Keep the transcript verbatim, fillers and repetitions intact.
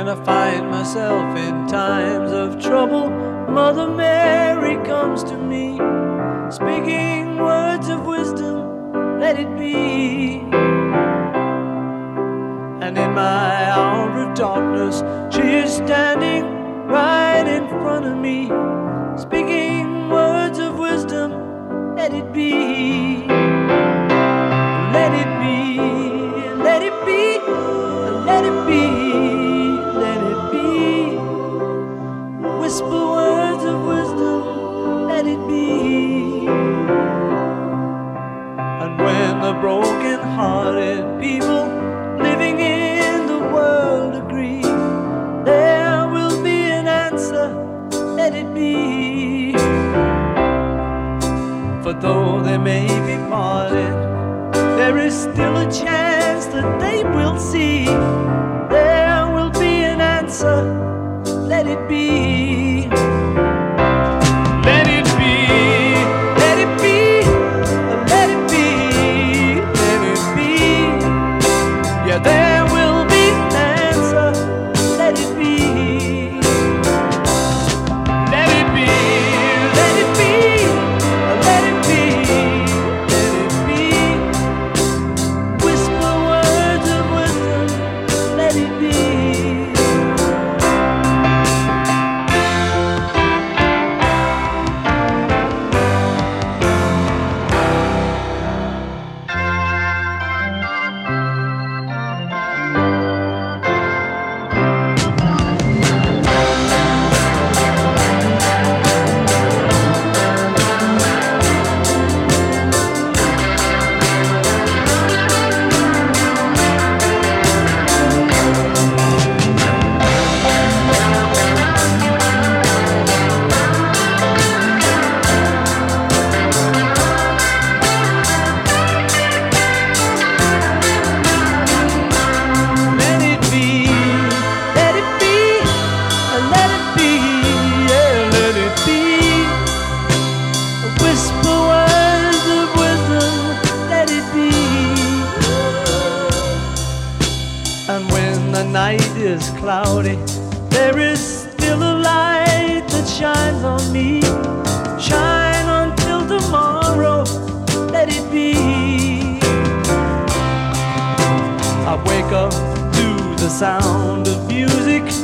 When I find myself in times of trouble, Mother Mary comes to me, speaking words of wisdom, let it be. And in my hour of darkness, she is standing right in front of me, speaking words of wisdom, let it be. Let it be, let it be, let it be, let it be. Whisper words of wisdom, let it be. And when the broken-hearted people living in the world agree, there will be an answer, let it be. For though they may be parted, there is still a chance that they will see. There will be an answer, let it be. Let it be, let it be, let it be, let it be. Yeah, there will be an answer, let it be. Let it be, let it be, let it be, let it be. Whisper words of wisdom, let it be. And when the night is cloudy, there is still a light that shines on me. Shine until tomorrow, let it be. I wake up to the sound of music,